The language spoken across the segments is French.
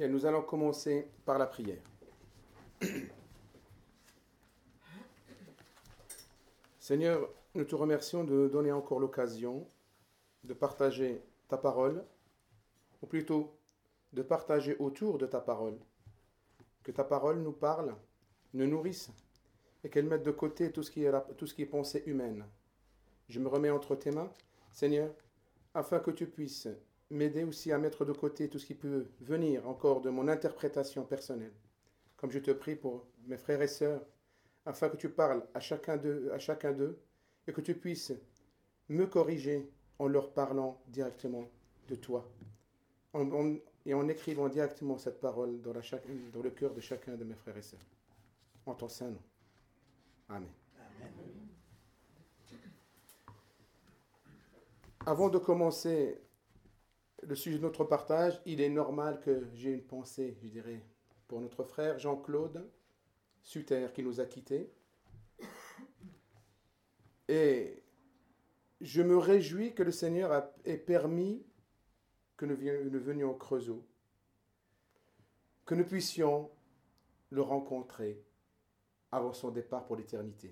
Et nous allons commencer par la prière. Seigneur, nous te remercions de nous donner encore l'occasion de partager ta parole, ou plutôt de partager autour de ta parole. Que ta parole nous parle, nous nourrisse, et qu'elle mette de côté tout ce qui est pensée humaine. Je me remets entre tes mains, Seigneur, afin que tu puisses m'aider aussi à mettre de côté tout ce qui peut venir encore de mon interprétation personnelle. Comme je te prie pour mes frères et sœurs, afin que tu parles à chacun d'eux, et que tu puisses me corriger en leur parlant directement de toi, et en écrivant directement cette parole dans le cœur de chacun de mes frères et sœurs. En ton saint nom. Amen. Amen. Avant de commencer le sujet de notre partage, il est normal que j'ai une pensée, je dirais, pour notre frère Jean-Claude Sutter qui nous a quittés. Et je me réjouis que le Seigneur ait permis que nous venions au Creusot, que nous puissions le rencontrer avant son départ pour l'éternité.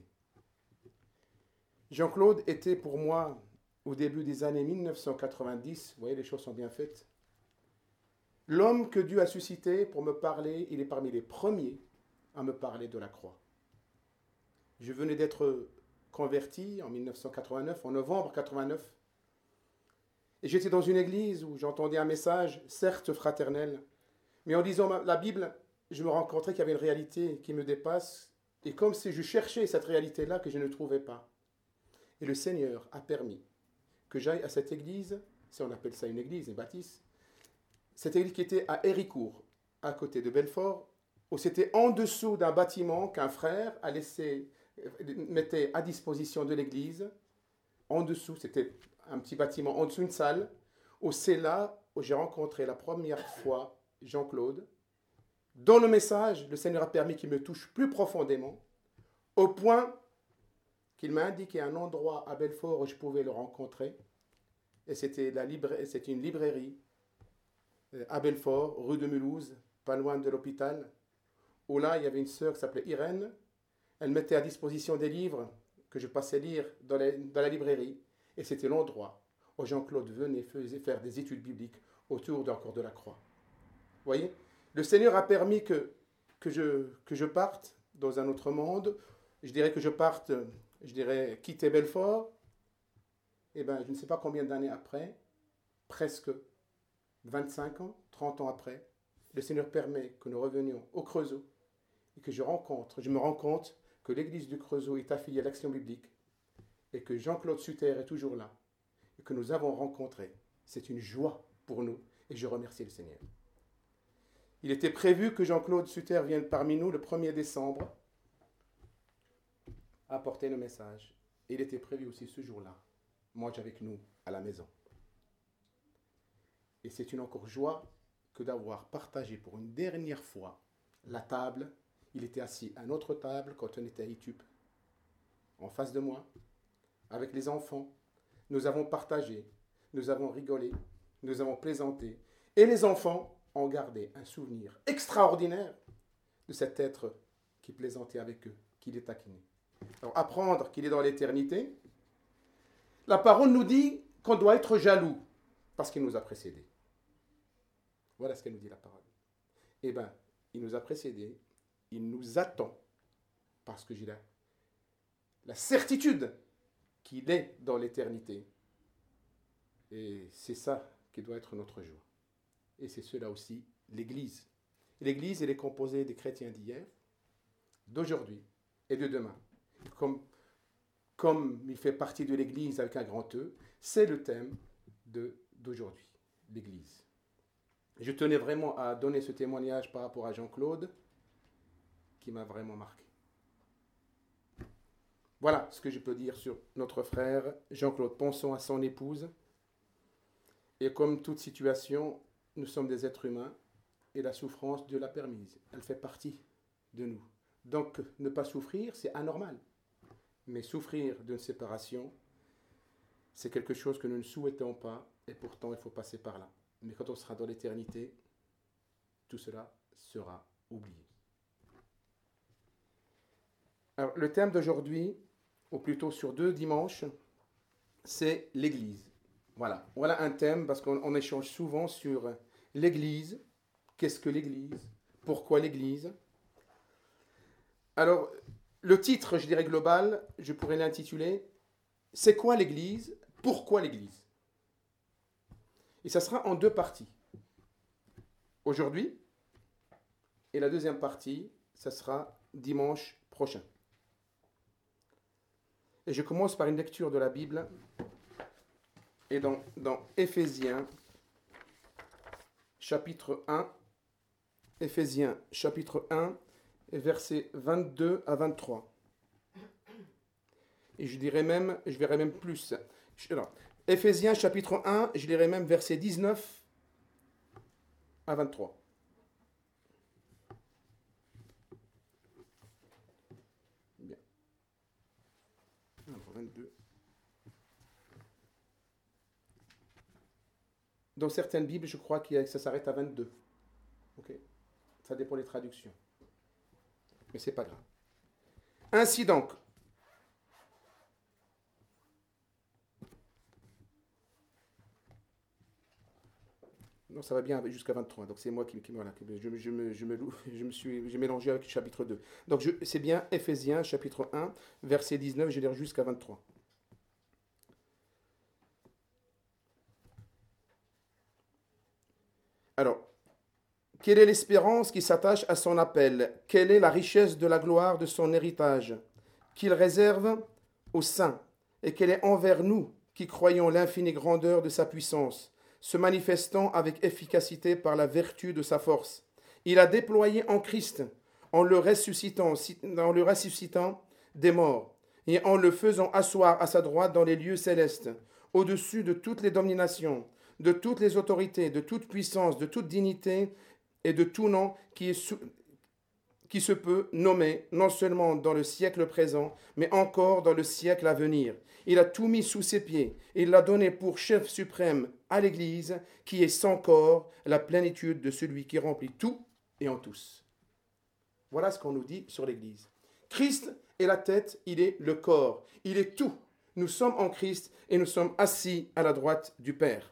Jean-Claude était pour moi, au début des années 1990, vous voyez, les choses sont bien faites, l'homme que Dieu a suscité pour me parler, il est parmi les premiers à me parler de la croix. Je venais d'être converti en 1989, en novembre 89, et j'étais dans une église où j'entendais un message, certes fraternel, mais en lisant la Bible, je me rencontrais qu'il y avait une réalité qui me dépasse, et comme si je cherchais cette réalité-là que je ne trouvais pas. Et le Seigneur a permis que j'aille à cette église, si on appelle ça une église, une bâtisse, cette église qui était à Héricourt, à côté de Belfort, où c'était en dessous d'un bâtiment qu'un frère mettait à disposition de l'église. En dessous, c'était un petit bâtiment, en dessous une salle, où c'est là où j'ai rencontré la première fois Jean-Claude. Dans le message, le Seigneur a permis qu'il me touche plus profondément, au point qu'il m'a indiqué un endroit à Belfort où je pouvais le rencontrer. Et c'était une librairie à Belfort, rue de Mulhouse, pas loin de l'hôpital, où là, il y avait une sœur qui s'appelait Irène. Elle mettait à disposition des livres que je passais lire dans la librairie. Et c'était l'endroit où Jean-Claude venait faire des études bibliques autour encore de la croix. Vous voyez, le Seigneur a permis que je parte dans un autre monde. Je dirais que je parte, quitter Belfort. Et bien, je ne sais pas combien d'années après, presque 25 ans, 30 ans après, le Seigneur permet que nous revenions au Creusot et que je me rends compte que l'église du Creusot est affiliée à l'Action biblique et que Jean-Claude Sutter est toujours là et que nous avons rencontré. C'est une joie pour nous et je remercie le Seigneur. Il était prévu que Jean-Claude Sutter vienne parmi nous le 1er décembre apporter le message. Et il était prévu aussi ce jour-là, manger avec nous à la maison. Et c'est une encore joie que d'avoir partagé pour une dernière fois la table. Il était assis à notre table quand on était à Itup, en face de moi, avec les enfants. Nous avons partagé, nous avons rigolé, nous avons plaisanté. Et les enfants ont gardé un souvenir extraordinaire de cet être qui plaisantait avec eux, qui les taquinait. Alors, apprendre qu'il est dans l'éternité, la parole nous dit qu'on doit être jaloux parce qu'il nous a précédés. Voilà ce qu'elle nous dit la parole. Eh bien, il nous a précédés, il nous attend parce que j'ai la certitude qu'il est dans l'éternité. Et c'est ça qui doit être notre joie. Et c'est cela aussi, l'Église. Et l'Église, elle est composée des chrétiens d'hier, d'aujourd'hui et de demain. Comme il fait partie de l'Église avec un grand E, c'est le thème d'aujourd'hui, l'Église. Je tenais vraiment à donner ce témoignage par rapport à Jean-Claude, qui m'a vraiment marqué. Voilà ce que je peux dire sur notre frère Jean-Claude. Pensons à son épouse. Et comme toute situation, nous sommes des êtres humains et la souffrance, Dieu l'a permise. Elle fait partie de nous. Donc, ne pas souffrir, c'est anormal. Mais souffrir d'une séparation, c'est quelque chose que nous ne souhaitons pas et pourtant il faut passer par là. Mais quand on sera dans l'éternité, tout cela sera oublié. Alors, le thème d'aujourd'hui, ou plutôt sur 2 dimanches, c'est l'Église. Voilà un thème, parce qu'on échange souvent sur l'Église. Qu'est-ce que l'Église? Pourquoi l'Église? Alors, le titre, je dirais global, je pourrais l'intituler « C'est quoi l'Église? Pourquoi l'Église ?» Et ça sera en 2 parties. Aujourd'hui, et la deuxième partie, ça sera dimanche prochain. Et je commence par une lecture de la Bible, et dans Éphésiens, chapitre 1, Éphésiens, chapitre 1, versets 22 à 23. Et je verrai même plus. Alors, Éphésiens, chapitre 1, je lirai même versets 19 à 23. Bien. Alors, 22. Dans certaines Bibles, je crois que ça s'arrête à 22. Ok. Ça dépend des traductions. Mais c'est pas grave. Ainsi donc, non, ça va bien jusqu'à 23. Donc c'est moi voilà, j'ai mélangé avec le chapitre 2. Donc c'est bien Éphésiens, chapitre 1, verset 19, je vais lire jusqu'à 23. Alors, quelle est l'espérance qui s'attache à son appel? Quelle est la richesse de la gloire de son héritage qu'il réserve aux saints? Et quelle est envers nous qui croyons l'infinie grandeur de sa puissance, se manifestant avec efficacité par la vertu de sa force? Il a déployé en Christ, en le ressuscitant des morts, et en le faisant asseoir à sa droite dans les lieux célestes, au-dessus de toutes les dominations, de toutes les autorités, de toute puissance, de toute dignité et de tout nom qui se peut nommer non seulement dans le siècle présent, mais encore dans le siècle à venir. Il a tout mis sous ses pieds. Il l'a donné pour chef suprême à l'Église, qui est sans corps, la plénitude de celui qui remplit tout et en tous. Voilà ce qu'on nous dit sur l'Église. Christ est la tête, il est le corps, il est tout. Nous sommes en Christ et nous sommes assis à la droite du Père.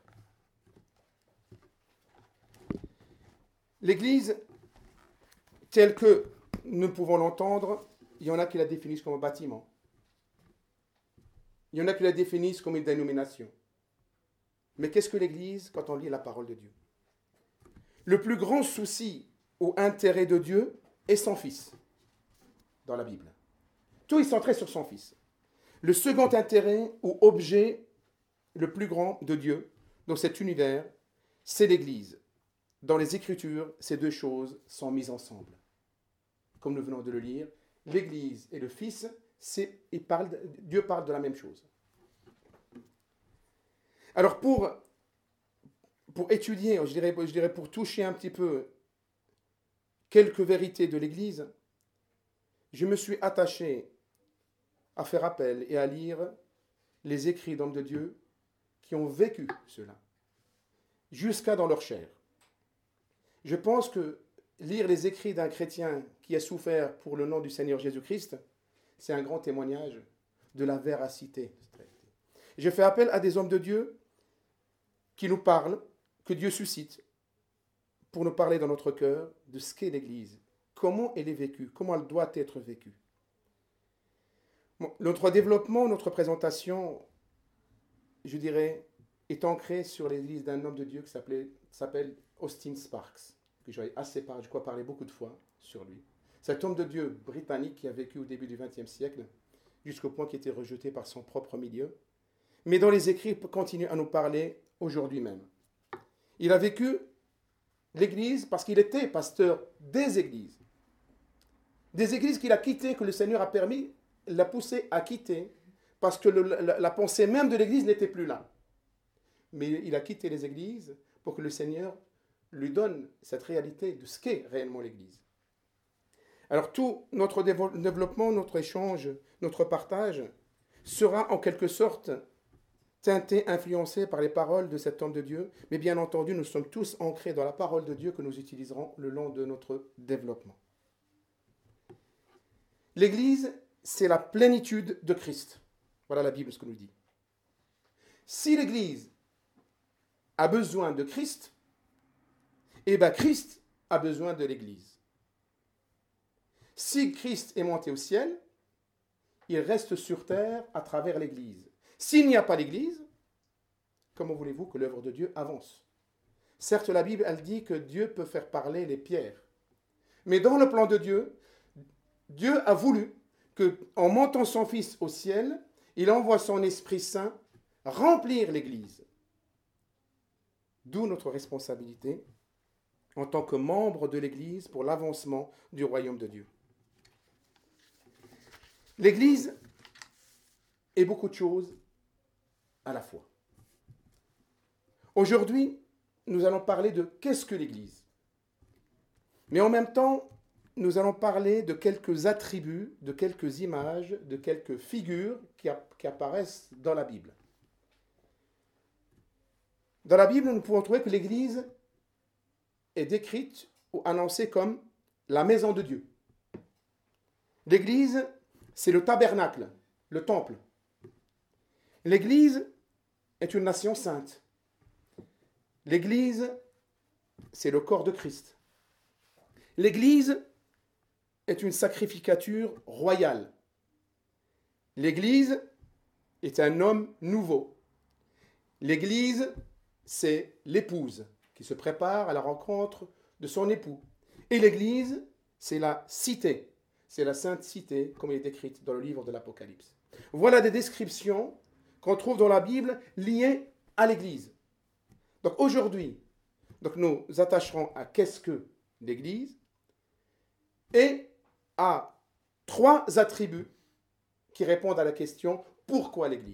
L'Église, telle que nous pouvons l'entendre, il y en a qui la définissent comme un bâtiment. Il y en a qui la définissent comme une dénomination. Mais qu'est-ce que l'Église quand on lit la parole de Dieu? Le plus grand souci ou intérêt de Dieu est son Fils, dans la Bible. Tout est centré sur son Fils. Le second intérêt ou objet le plus grand de Dieu dans cet univers, c'est l'Église. Dans les Écritures, ces 2 choses sont mises ensemble. Comme nous venons de le lire, l'Église et le Fils, Dieu parle de la même chose. Alors pour étudier, je dirais pour toucher un petit peu quelques vérités de l'Église, je me suis attaché à faire appel et à lire les écrits d'hommes de Dieu qui ont vécu cela, jusqu'à dans leur chair. Je pense que lire les écrits d'un chrétien qui a souffert pour le nom du Seigneur Jésus-Christ, c'est un grand témoignage de la véracité. Je fais appel à des hommes de Dieu qui nous parlent, que Dieu suscite, pour nous parler dans notre cœur de ce qu'est l'Église, comment elle est vécue, comment elle doit être vécue. Bon, notre développement, notre présentation, je dirais, est ancrée sur l'Église d'un homme de Dieu qui s'appelle Austin Sparks, que j'aurais parlé beaucoup de fois sur lui. Cet homme de Dieu britannique qui a vécu au début du XXe siècle, jusqu'au point qu'il était rejeté par son propre milieu, mais dont les écrits continuent à nous parler aujourd'hui même. Il a vécu l'Église parce qu'il était pasteur des églises. Des églises qu'il a quittées, que le Seigneur a permis, l'a poussé à quitter, parce que la pensée même de l'Église n'était plus là. Mais il a quitté les églises pour que le Seigneur lui donne cette réalité de ce qu'est réellement l'Église. Alors tout notre développement, notre échange, notre partage sera en quelque sorte teintés, influencés par les paroles de cet homme de Dieu, mais bien entendu, nous sommes tous ancrés dans la parole de Dieu que nous utiliserons le long de notre développement. L'Église, c'est la plénitude de Christ. Voilà la Bible ce que nous dit. Si l'Église a besoin de Christ, eh bien Christ a besoin de l'Église. Si Christ est monté au ciel, il reste sur terre à travers l'Église. S'il n'y a pas l'Église, comment voulez-vous que l'œuvre de Dieu avance? Certes, la Bible, elle dit que Dieu peut faire parler les pierres. Mais dans le plan de Dieu, Dieu a voulu qu'en montant son Fils au ciel, il envoie son Esprit Saint remplir l'Église. D'où notre responsabilité en tant que membre de l'Église pour l'avancement du royaume de Dieu. L'Église est beaucoup de choses à la fois. Aujourd'hui, nous allons parler de qu'est-ce que l'Église. Mais en même temps, nous allons parler de quelques attributs, de quelques images, de quelques figures qui apparaissent dans la Bible. Dans la Bible, nous pouvons trouver que l'Église est décrite ou annoncée comme la maison de Dieu. L'Église, c'est le tabernacle, le temple. L'Église est une nation sainte. L'Église, c'est le corps de Christ. L'Église est une sacrificature royale. L'Église est un homme nouveau. L'Église, c'est l'épouse qui se prépare à la rencontre de son époux. Et l'Église, c'est la cité. C'est la sainte cité, comme elle est décrite dans le livre de l'Apocalypse. Voilà des descriptions qu'on trouve dans la Bible liées à l'Église. Donc aujourd'hui, nous attacherons à qu'est-ce que l'Église et à 3 attributs qui répondent à la question « Pourquoi l'Église ?»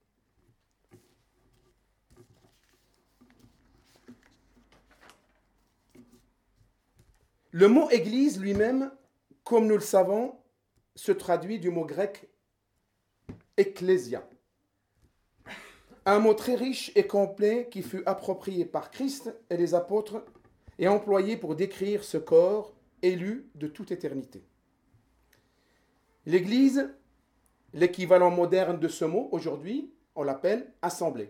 Le mot « Église » lui-même, comme nous le savons, se traduit du mot grec « ecclésia ». Un mot très riche et complet qui fut approprié par Christ et les apôtres et employé pour décrire ce corps élu de toute éternité. L'Église, l'équivalent moderne de ce mot aujourd'hui, on l'appelle assemblée.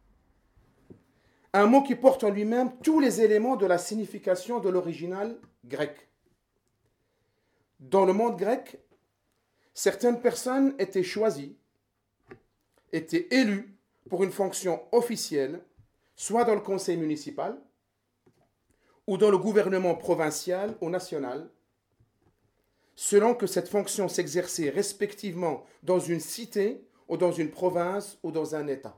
Un mot qui porte en lui-même tous les éléments de la signification de l'original grec. Dans le monde grec, certaines personnes étaient choisies, étaient élues pour une fonction officielle, soit dans le conseil municipal, ou dans le gouvernement provincial ou national, selon que cette fonction s'exerçait respectivement dans une cité ou dans une province ou dans un État.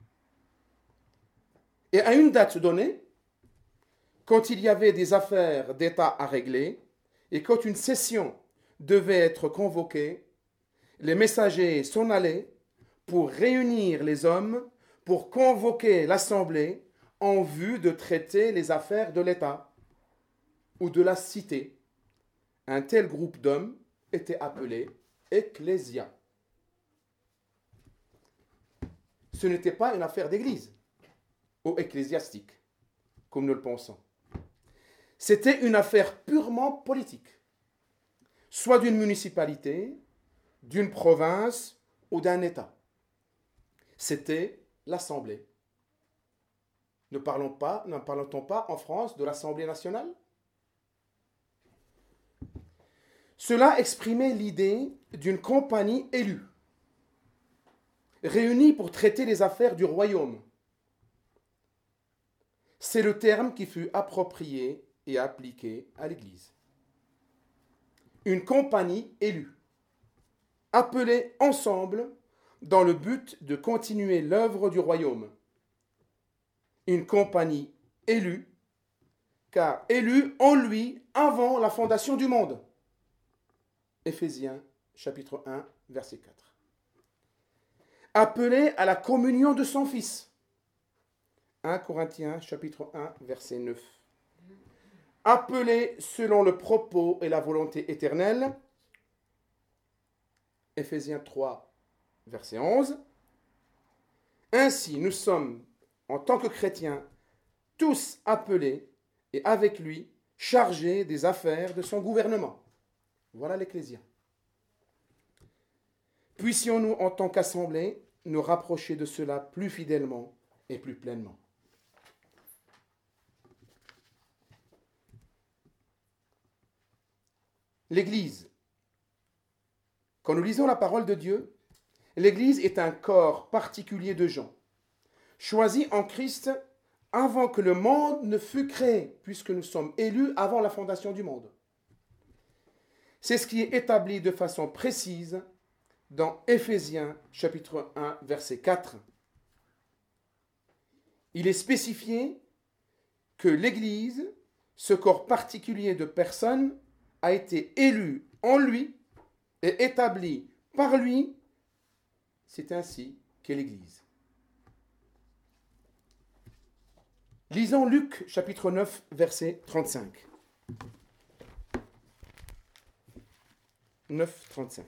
Et à une date donnée, quand il y avait des affaires d'État à régler et quand une session devait être convoquée, les messagers s'en allaient pour réunir les hommes, pour convoquer l'Assemblée en vue de traiter les affaires de l'État ou de la cité. Un tel groupe d'hommes était appelé ecclésia. Ce n'était pas une affaire d'église ou ecclésiastique, comme nous le pensons. C'était une affaire purement politique, soit d'une municipalité, d'une province ou d'un État. C'était l'Assemblée. Ne parlons-on pas en France de l'Assemblée nationale? Cela exprimait l'idée d'une compagnie élue, réunie pour traiter les affaires du royaume. C'est le terme qui fut approprié et appliqué à l'Église. Une compagnie élue, appelée ensemble dans le but de continuer l'œuvre du royaume. Une compagnie élue, car élue en lui avant la fondation du monde. Éphésiens, chapitre 1, verset 4. Appelée à la communion de son Fils. 1 Corinthiens, chapitre 1, verset 9. Appelée selon le propos et la volonté éternelle. Éphésiens 3, verset 11. Ainsi, nous sommes, en tant que chrétiens, tous appelés et avec lui chargés des affaires de son gouvernement. Voilà l'Ecclésia. Puissions-nous, en tant qu'assemblée, nous rapprocher de cela plus fidèlement et plus pleinement. L'Église. Quand nous lisons la parole de Dieu, l'Église est un corps particulier de gens, choisis en Christ avant que le monde ne fût créé, puisque nous sommes élus avant la fondation du monde. C'est ce qui est établi de façon précise dans Éphésiens chapitre 1, verset 4. Il est spécifié que l'Église, ce corps particulier de personnes, a été élu en lui et établi par lui. C'est ainsi qu'est l'Église. Lisons Luc chapitre 9, verset 35. 9, 35.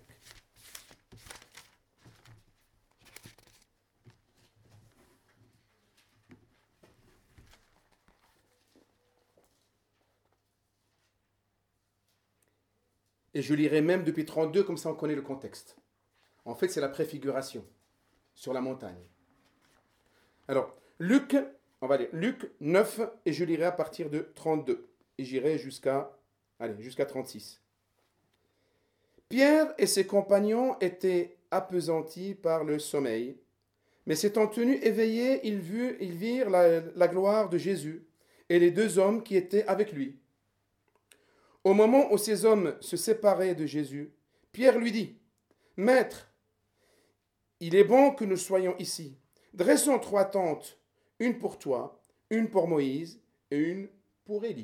Et je lirai même depuis 32, comme ça on connaît le contexte. En fait, c'est la préfiguration sur la montagne. Alors, Luc 9, et je lirai à partir de 32. Et j'irai jusqu'à 36. Pierre et ses compagnons étaient appesantis par le sommeil, mais s'étant tenus éveillés, ils virent la gloire de Jésus et les deux hommes qui étaient avec lui. Au moment où ces hommes se séparaient de Jésus, Pierre lui dit, « Maître, il est bon que nous soyons ici. Dressons 3 tentes, une pour toi, une pour Moïse et une pour Élie. »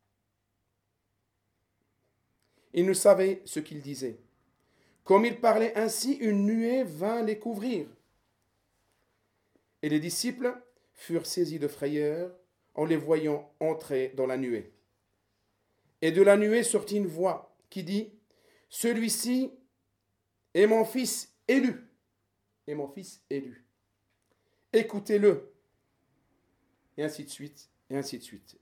Ils ne savaient ce qu'il disait. Comme il parlait ainsi, une nuée vint les couvrir. Et les disciples furent saisis de frayeur en les voyant entrer dans la nuée. Et de la nuée sortit une voix qui dit, « Celui-ci est mon fils élu. Et mon fils élu. Écoutez-le. » Et ainsi de suite, et ainsi de suite.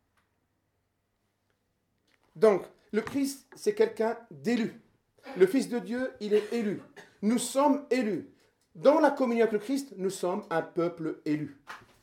Donc, le Christ, c'est quelqu'un d'élu. Le Fils de Dieu, il est élu. Nous sommes élus. Dans la communion avec le Christ, nous sommes un peuple élu.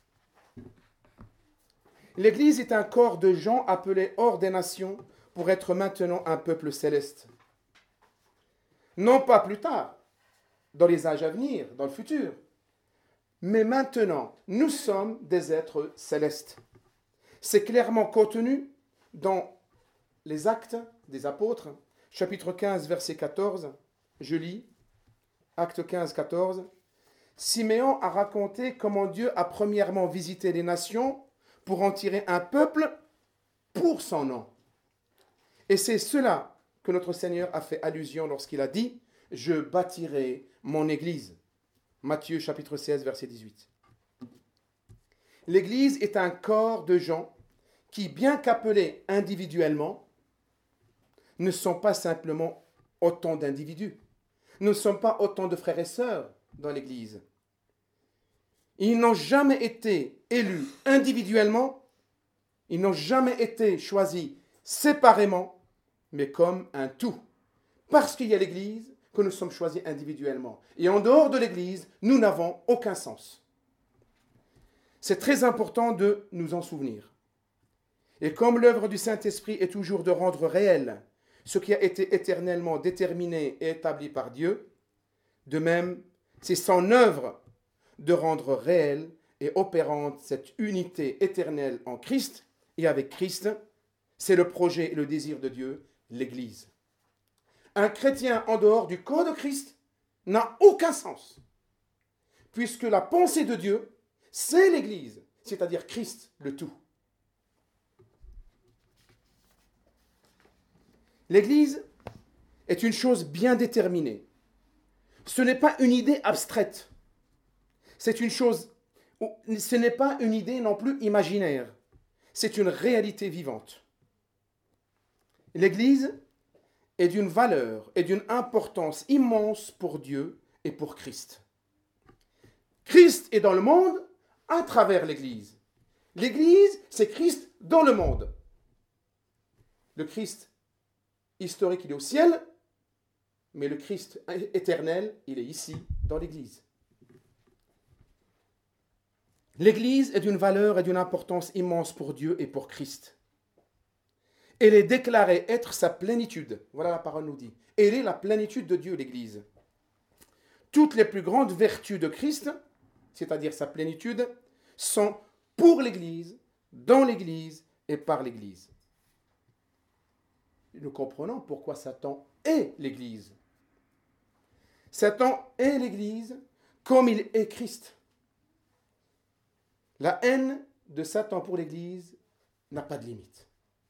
L'Église est un corps de gens appelés hors des nations pour être maintenant un peuple céleste. Non pas plus tard, dans les âges à venir, dans le futur, mais maintenant, nous sommes des êtres célestes. C'est clairement contenu dans les Actes des Apôtres, chapitre 15, verset 14. Je lis, Actes 15, 14. Siméon a raconté comment Dieu a premièrement visité les nations pour en tirer un peuple pour son nom. Et c'est cela que notre Seigneur a fait allusion lorsqu'il a dit « Je bâtirai mon Église ». Matthieu chapitre 16, verset 18. L'Église est un corps de gens qui, bien qu'appelés individuellement, ne sont pas simplement autant d'individus. Nous ne sommes pas autant de frères et sœurs dans l'Église. Ils n'ont jamais été élus individuellement, ils n'ont jamais été choisis séparément, mais comme un tout. Parce qu'il y a l'Église, que nous sommes choisis individuellement. Et en dehors de l'Église, nous n'avons aucun sens. C'est très important de nous en souvenir. Et comme l'œuvre du Saint-Esprit est toujours de rendre réel ce qui a été éternellement déterminé et établi par Dieu, de même, c'est son œuvre de rendre réelle et opérante cette unité éternelle en Christ et avec Christ. C'est le projet et le désir de Dieu, l'Église. Un chrétien en dehors du corps de Christ n'a aucun sens, puisque la pensée de Dieu, c'est l'Église, c'est-à-dire Christ, le tout. L'Église est une chose bien déterminée. Ce n'est pas une idée abstraite. C'est une chose, ce n'est pas une idée non plus imaginaire. C'est une réalité vivante. L'Église est d'une valeur et d'une importance immense pour Dieu et pour Christ. Christ est dans le monde à travers l'Église. L'Église, c'est Christ dans le monde. Le Christ historique, il est au ciel, mais le Christ éternel, il est ici, dans l'Église. L'Église est d'une valeur et d'une importance immense pour Dieu et pour Christ. Elle est déclarée être sa plénitude. Voilà la parole nous dit. Elle est la plénitude de Dieu, l'Église. Toutes les plus grandes vertus de Christ, c'est-à-dire sa plénitude, sont pour l'Église, dans l'Église et par l'Église. Nous comprenons pourquoi Satan est l'Église. Satan est l'Église comme il est Christ. La haine de Satan pour l'Église n'a pas de limite.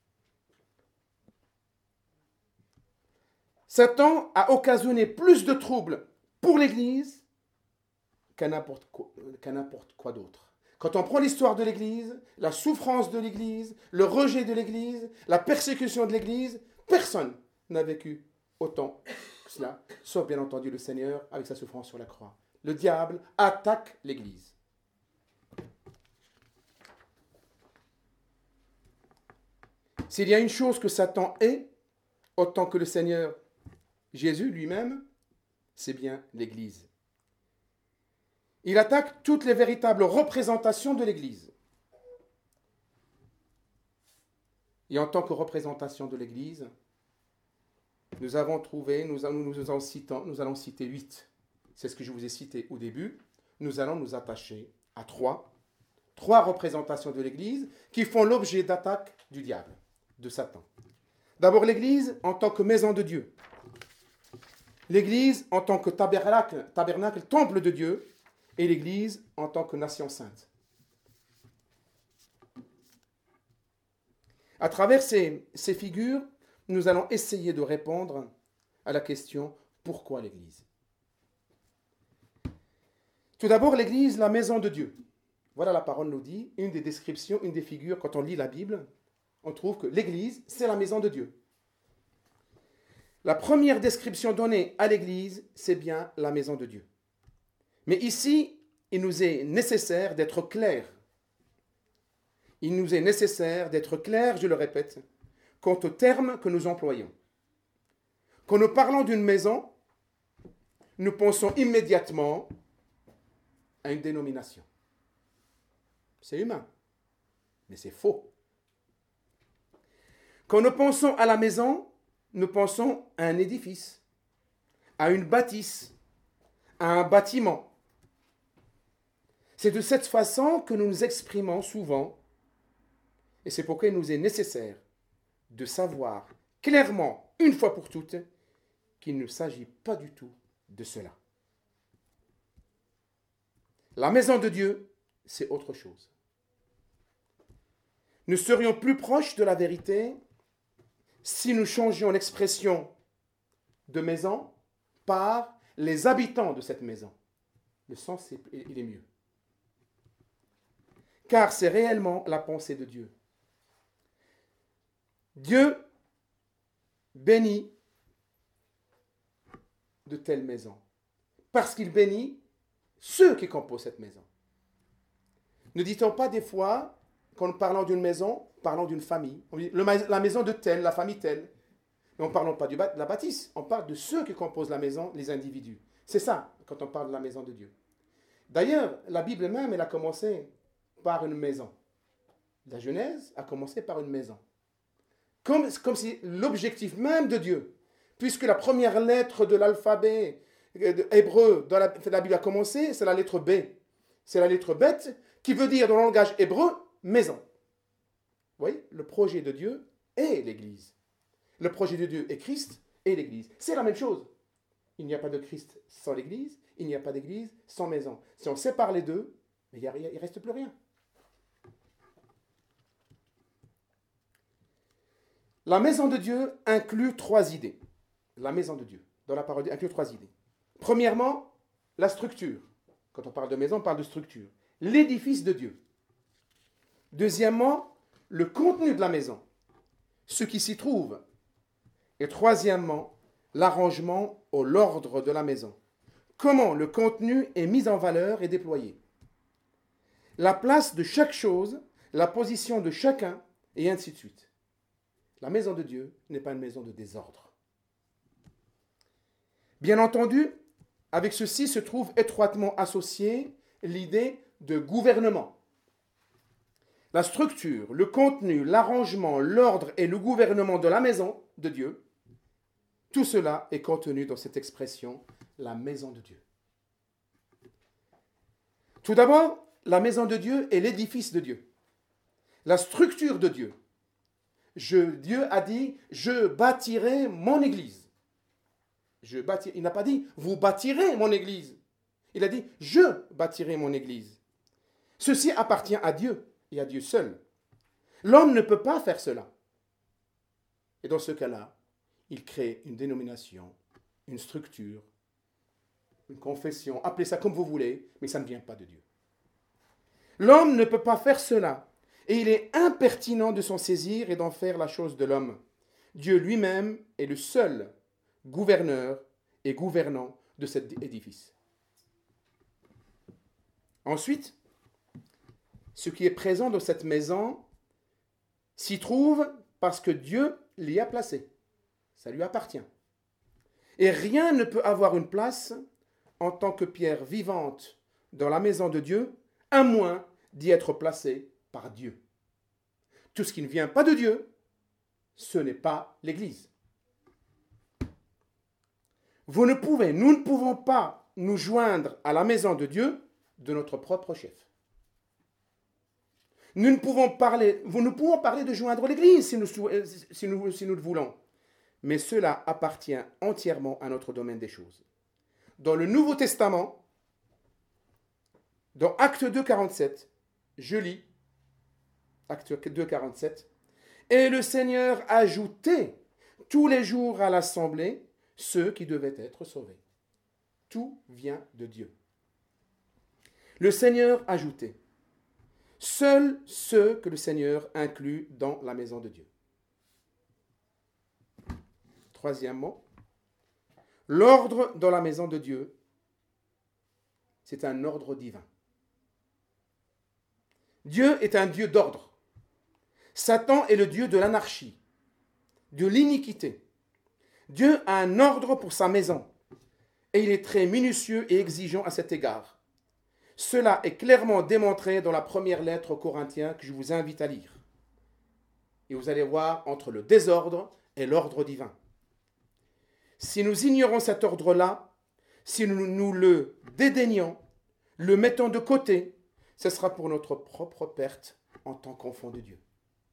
Satan a occasionné plus de troubles pour l'Église qu'à n'importe quoi d'autre. Quand on prend l'histoire de l'Église, la souffrance de l'Église, le rejet de l'Église, la persécution de l'Église, personne n'a vécu autant que cela, sauf bien entendu le Seigneur avec sa souffrance sur la croix. Le diable attaque l'Église. S'il y a une chose que Satan est, autant que le Seigneur Jésus lui-même, c'est bien l'Église. Il attaque toutes les véritables représentations de l'Église. Et en tant que représentation de l'Église, nous avons trouvé, nous allons citer 8. C'est ce que je vous ai cité au début. Nous allons nous attacher à trois représentations de l'Église qui font l'objet d'attaques du diable, de Satan. D'abord l'Église en tant que maison de Dieu. L'Église en tant que tabernacle, temple de Dieu, et l'Église en tant que nation sainte. À travers ces figures, nous allons essayer de répondre à la question « Pourquoi l'Église ?» Tout d'abord, l'Église, la maison de Dieu. Voilà, la parole nous dit, une des descriptions, une des figures, quand on lit la Bible, on trouve que l'Église, c'est la maison de Dieu. La première description donnée à l'Église, c'est bien la maison de Dieu. Mais ici, il nous est nécessaire d'être clair. Il nous est nécessaire d'être clair, je le répète, quant aux termes que nous employons. Quand nous parlons d'une maison, nous pensons immédiatement à une dénomination. C'est humain, mais c'est faux. Quand nous pensons à la maison, nous pensons à un édifice, à une bâtisse, à un bâtiment. C'est de cette façon que nous nous exprimons souvent, et c'est pourquoi il nous est nécessaire de savoir clairement, une fois pour toutes, qu'il ne s'agit pas du tout de cela. La maison de Dieu, c'est autre chose. Nous serions plus proches de la vérité si nous changions l'expression de maison par les habitants de cette maison. Le sens, il est mieux. Car c'est réellement la pensée de Dieu. Dieu bénit de telles maisons, parce qu'il bénit ceux qui composent cette maison. Ne dit-on pas des fois, quand nous parlons d'une maison, parlons d'une famille, on dit la maison de telle, la famille telle, mais on ne parle pas de la bâtisse, on parle de ceux qui composent la maison, les individus. C'est ça, quand on parle de la maison de Dieu. D'ailleurs, la Bible même, elle a commencé par une maison. La Genèse a commencé par une maison. Comme si l'objectif même de Dieu, puisque la première lettre de l'alphabet hébreu dans la Bible a commencé, c'est la lettre B. C'est la lettre bête qui veut dire dans le langage hébreu maison. Vous voyez, le projet de Dieu est l'Église. Le projet de Dieu est Christ et l'Église. C'est la même chose. Il n'y a pas de Christ sans l'Église, il n'y a pas d'Église sans maison. Si on sépare les deux, il ne reste plus rien. La maison de Dieu inclut 3 idées. La maison de Dieu, dans la parole, inclut 3 idées. Premièrement, la structure. Quand on parle de maison, on parle de structure. L'édifice de Dieu. Deuxièmement, le contenu de la maison. Ce qui s'y trouve. Et troisièmement, l'arrangement ou l'ordre de la maison. comment le contenu est mis en valeur et déployé, la place de chaque chose, la position de chacun, et ainsi de suite. La maison de Dieu n'est pas une maison de désordre. Bien entendu, avec ceci se trouve étroitement associée l'idée de gouvernement. La structure, le contenu, l'arrangement, l'ordre et le gouvernement de la maison de Dieu, tout cela est contenu dans cette expression, la maison de Dieu. Tout d'abord, la maison de Dieu est l'édifice de Dieu, la structure de Dieu. Dieu a dit, je bâtirai mon église. Il n'a pas dit, vous bâtirez mon église. Il a dit, je bâtirai mon église. Ceci appartient à Dieu et à Dieu seul. L'homme ne peut pas faire cela. Et dans ce cas-là, il crée une dénomination, une structure, une confession, appelez ça comme vous voulez, mais ça ne vient pas de Dieu. L'homme ne peut pas faire cela, et il est impertinent de s'en saisir et d'en faire la chose de l'homme. Dieu lui-même est le seul gouverneur et gouvernant de cet édifice. Ensuite, ce qui est présent dans cette maison s'y trouve parce que Dieu l'y a placé. Ça lui appartient. Et rien ne peut avoir une place en tant que pierre vivante dans la maison de Dieu, à moins d'y être placé par Dieu. Tout ce qui ne vient pas de Dieu, ce n'est pas l'Église. Nous ne pouvons pas nous joindre à la maison de Dieu de notre propre chef. Nous ne pouvons parler de joindre l'Église si nous le voulons. Mais cela appartient entièrement à notre domaine des choses. Dans le Nouveau Testament, dans Acte 2, 47, je lis, Acte 2, 47, « Et le Seigneur ajoutait tous les jours à l'assemblée ceux qui devaient être sauvés. » Tout vient de Dieu. Le Seigneur ajoutait. Seuls ceux que le Seigneur inclut dans la maison de Dieu. Troisièmement, l'ordre dans la maison de Dieu, c'est un ordre divin. Dieu est un Dieu d'ordre. Satan est le Dieu de l'anarchie, de l'iniquité. Dieu a un ordre pour sa maison et il est très minutieux et exigeant à cet égard. Cela est clairement démontré dans la première lettre aux Corinthiens que je vous invite à lire. Et vous allez voir entre le désordre et l'ordre divin. Si nous ignorons cet ordre-là, si nous le dédaignons, le mettons de côté, ce sera pour notre propre perte en tant qu'enfant de Dieu,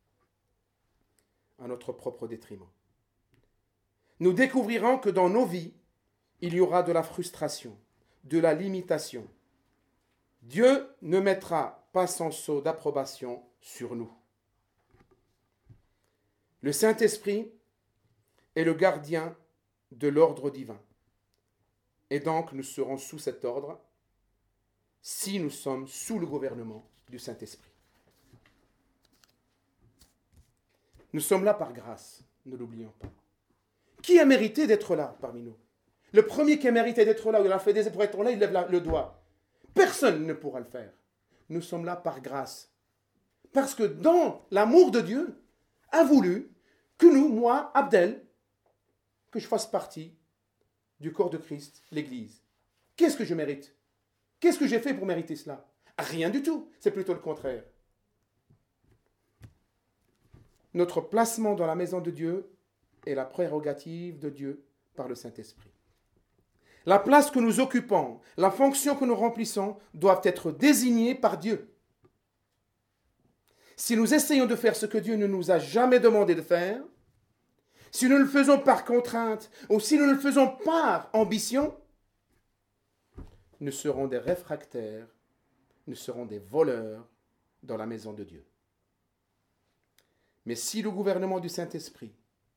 à notre propre détriment. Nous découvrirons que dans nos vies, il y aura de la frustration, de la limitation. Dieu ne mettra pas son sceau d'approbation sur nous. Le Saint-Esprit est le gardien de l'ordre divin. Et donc, nous serons sous cet ordre si nous sommes sous le gouvernement du Saint-Esprit. Nous sommes là par grâce, ne l'oublions pas. Qui a mérité d'être là parmi nous? Le premier qui a mérité d'être là, il a fait des efforts pour être là, il lève le doigt. Personne ne pourra le faire. Nous sommes là par grâce. Parce que dans l'amour de Dieu, a voulu que nous, moi, Abdel, que je fasse partie du corps de Christ, l'Église. Qu'est-ce que je mérite? Qu'est-ce que j'ai fait pour mériter cela? Rien du tout. C'est plutôt le contraire. Notre placement dans la maison de Dieu est la prérogative de Dieu par le Saint-Esprit. La place que nous occupons, la fonction que nous remplissons doivent être désignées par Dieu. Si nous essayons de faire ce que Dieu ne nous a jamais demandé de faire, si nous le faisons par contrainte ou si nous le faisons par ambition, nous serons des réfractaires, nous serons des voleurs dans la maison de Dieu. Mais si sous le gouvernement du Saint-Esprit,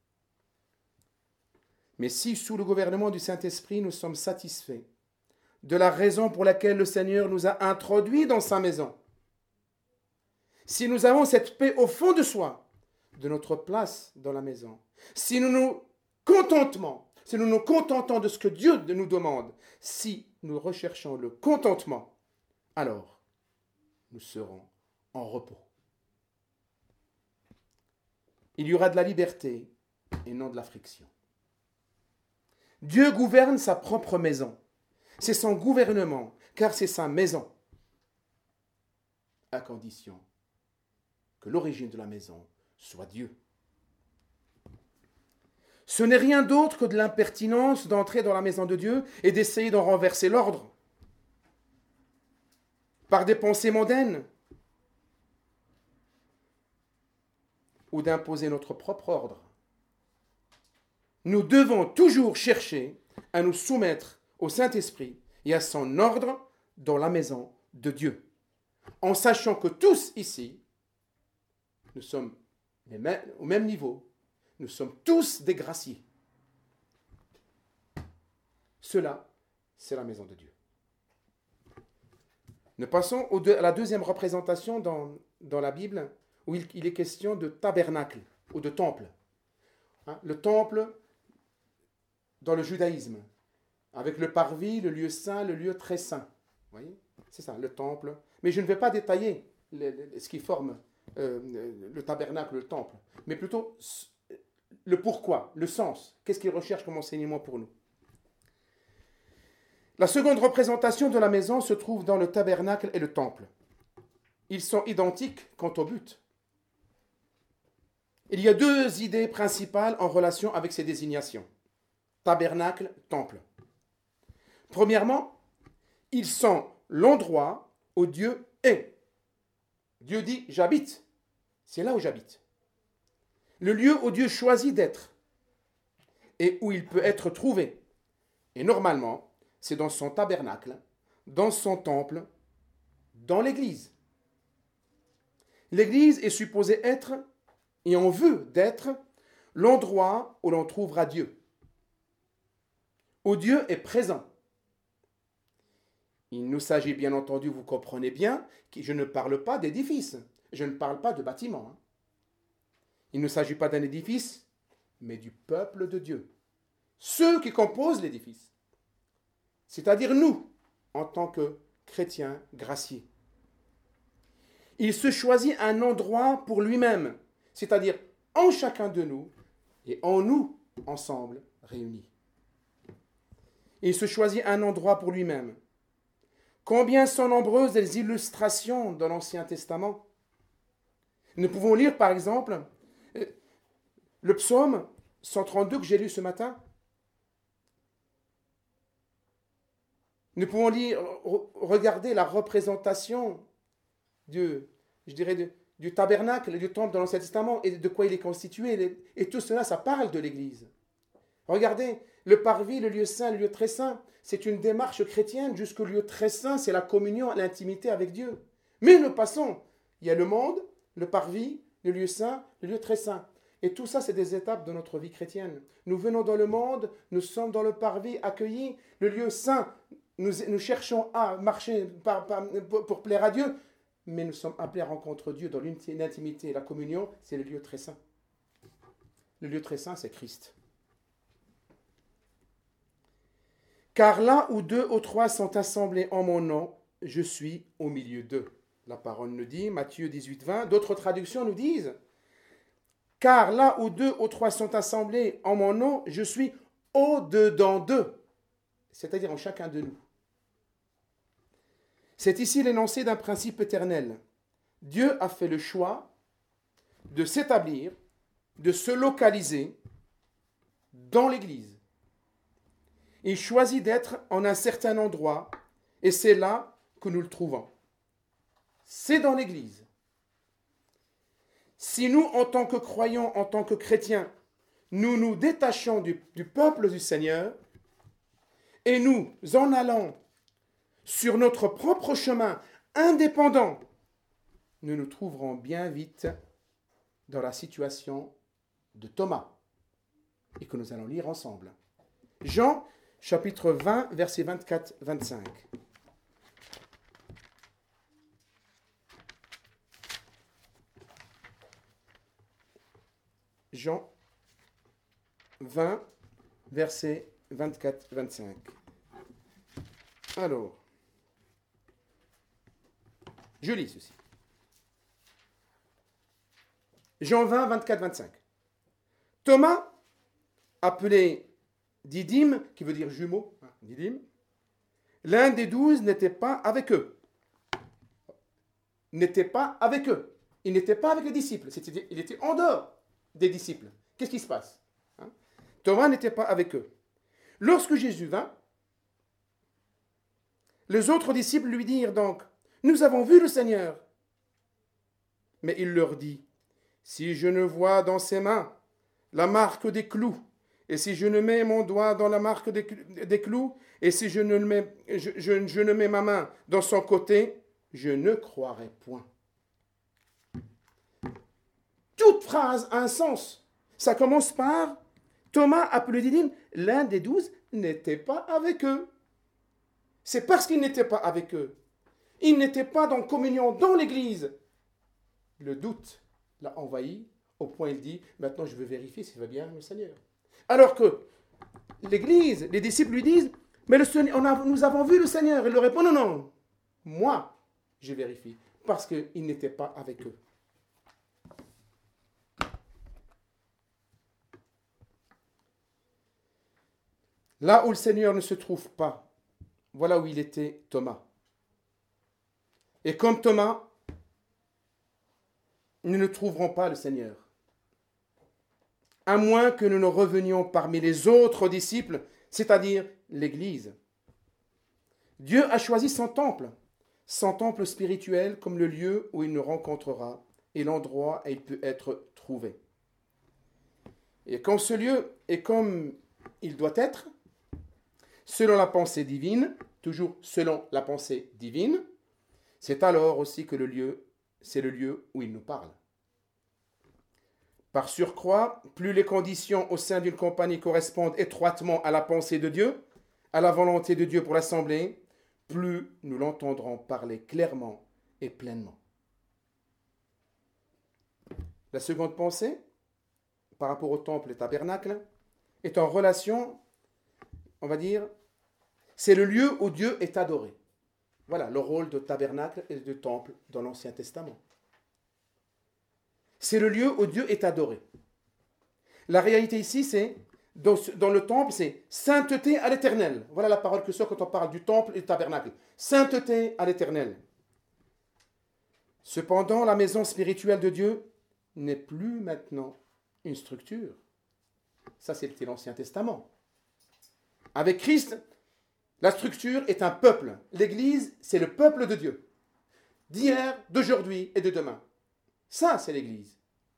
nous sommes satisfaits de la raison pour laquelle le Seigneur nous a introduits dans sa maison, si nous avons cette paix au fond de soi, de notre place dans la maison, si nous nous contentons de ce que Dieu nous demande, si nous recherchons le contentement, alors nous serons en repos. Il y aura de la liberté et non de la friction. Dieu gouverne sa propre maison. C'est son gouvernement, car c'est sa maison, à condition que l'origine de la maison soit Dieu. Ce n'est rien d'autre que de l'impertinence d'entrer dans la maison de Dieu et d'essayer d'en renverser l'ordre par des pensées mondaines ou d'imposer notre propre ordre. Nous devons toujours chercher à nous soumettre au Saint-Esprit et à son ordre dans la maison de Dieu, en sachant que tous ici, nous sommes au même niveau, nous sommes tous des graciés. Cela, c'est la maison de Dieu. Nous passons à la deuxième représentation dans la Bible, où il est question de tabernacle ou de temple. Le temple dans le judaïsme, avec le parvis, le lieu saint, le lieu très saint. Vous voyez ? C'est ça, le temple. Mais je ne vais pas détailler ce qui forme le tabernacle, le temple, mais plutôt le pourquoi, le sens. Qu'est-ce qu'il recherche comme enseignement pour nous ? La seconde représentation de la maison se trouve dans le tabernacle et le temple. Ils sont identiques quant au but. Il y a deux idées principales en relation avec ces désignations. Tabernacle, temple. Premièrement, ils sont l'endroit où Dieu est. Dieu dit « j'habite ». C'est là où j'habite. Le lieu où Dieu choisit d'être et où il peut être trouvé. Et normalement, c'est dans son tabernacle, dans son temple, dans l'église. L'église est supposée être, et on veut d'être, l'endroit où l'on trouvera Dieu, où Dieu est présent. Il nous s'agit bien entendu, vous comprenez bien, que je ne parle pas d'édifice, je ne parle pas de bâtiment. Il ne s'agit pas d'un édifice, mais du peuple de Dieu. Ceux qui composent l'édifice, c'est-à-dire nous, en tant que chrétiens graciés. Il se choisit un endroit pour lui-même, c'est-à-dire en chacun de nous et en nous, ensemble, réunis. Il se choisit un endroit pour lui-même. Combien sont nombreuses les illustrations dans l'Ancien Testament ? Nous pouvons lire, par exemple, le psaume 132 que j'ai lu ce matin. Nous pouvons regarder la représentation du tabernacle et du temple dans l'Ancien Testament et de quoi il est constitué. Et tout cela, ça parle de l'Église. Regardez, le parvis, le lieu saint, le lieu très saint, c'est une démarche chrétienne jusqu'au lieu très saint, c'est la communion, l'intimité avec Dieu. Mais nous passons, il y a le monde, le parvis, le lieu saint, le lieu très saint. Et tout ça, c'est des étapes de notre vie chrétienne. Nous venons dans le monde, nous sommes dans le parvis accueillis, le lieu saint, nous cherchons à marcher pour plaire à Dieu, mais nous sommes appelés à rencontrer Dieu dans l'intimité. La communion, c'est le lieu très saint. Le lieu très saint, c'est Christ. Car là où 2 ou 3 sont assemblés en mon nom, je suis au milieu d'eux. La parole nous dit, Matthieu 18, 20. D'autres traductions nous disent, car là où 2 ou 3 sont assemblés en mon nom, je suis au-dedans d'eux. C'est-à-dire en chacun de nous. C'est ici l'énoncé d'un principe éternel. Dieu a fait le choix de s'établir, de se localiser dans l'Église. Il choisit d'être en un certain endroit et c'est là que nous le trouvons. C'est dans l'Église. Si nous, en tant que croyants, en tant que chrétiens, nous nous détachons du peuple du Seigneur et nous en allons sur notre propre chemin indépendant, nous nous trouverons bien vite dans la situation de Thomas et que nous allons lire ensemble. Jean, chapitre 20, versets 24-25. Jean 20, versets 24-25. Alors, je lis ceci. Jean 20, 24, 25. Thomas, appelé Didyme, qui veut dire jumeau, Didyme, l'un des 12 n'était pas avec eux. N'était pas avec eux. Il n'était pas avec les disciples. Il était en dehors des disciples. Qu'est-ce qui se passe? Thomas n'était pas avec eux. Lorsque Jésus vint, les autres disciples lui dirent donc, « Nous avons vu le Seigneur. » Mais il leur dit, « Si je ne vois dans ses mains la marque des clous, et si je ne mets mon doigt dans la marque des clous, et si je ne mets ma main dans son côté, je ne croirai point. » Toute phrase a un sens. Ça commence par Thomas, appelé Didyme, l'un des 12, n'était pas avec eux. C'est parce qu'il n'était pas avec eux. Il n'était pas dans communion dans l'église. Le doute l'a envahi au point où il dit, maintenant je veux vérifier s'il va bien le Seigneur. Alors que l'église, les disciples lui disent, mais le Seigneur, nous avons vu le Seigneur. Il leur répond, non, non, moi je vérifie, parce qu'il n'était pas avec eux. Là où le Seigneur ne se trouve pas, voilà où il était Thomas. Et comme Thomas, nous ne trouverons pas le Seigneur. À moins que nous ne revenions parmi les autres disciples, c'est-à-dire l'Église. Dieu a choisi son temple spirituel comme le lieu où il nous rencontrera et l'endroit où il peut être trouvé. Et quand ce lieu est comme il doit être, selon la pensée divine, toujours selon la pensée divine, c'est alors aussi que c'est le lieu où il nous parle. Par surcroît, plus les conditions au sein d'une compagnie correspondent étroitement à la pensée de Dieu, à la volonté de Dieu pour l'assemblée, plus nous l'entendrons parler clairement et pleinement. La seconde pensée, par rapport au temple et tabernacle, est en relation, on va dire, c'est le lieu où Dieu est adoré. Voilà le rôle de tabernacle et de temple dans l'Ancien Testament. C'est le lieu où Dieu est adoré. La réalité ici, c'est, dans le temple, c'est sainteté à l'Éternel. Voilà la parole que sort quand on parle du temple et du tabernacle. Sainteté à l'Éternel. Cependant, la maison spirituelle de Dieu n'est plus maintenant une structure. Ça, c'était l'Ancien Testament. Avec Christ, la structure est un peuple. L'Église, c'est le peuple de Dieu. D'hier, d'aujourd'hui et de demain. Ça, c'est l'Église.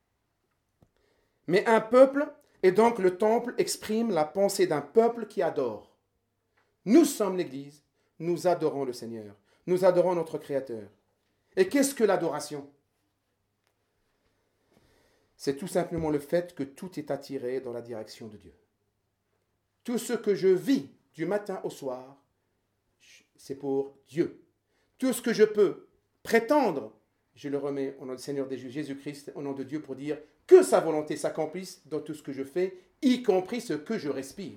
Mais un peuple, et donc le temple, exprime la pensée d'un peuple qui adore. Nous sommes l'Église, nous adorons le Seigneur, nous adorons notre Créateur. Et qu'est-ce que l'adoration? C'est tout simplement le fait que tout est attiré dans la direction de Dieu. Tout ce que je vis du matin au soir, c'est pour Dieu. Tout ce que je peux prétendre, je le remets au nom du Seigneur Jésus-Christ, au nom de Dieu, pour dire que sa volonté s'accomplisse dans tout ce que je fais, y compris ce que je respire.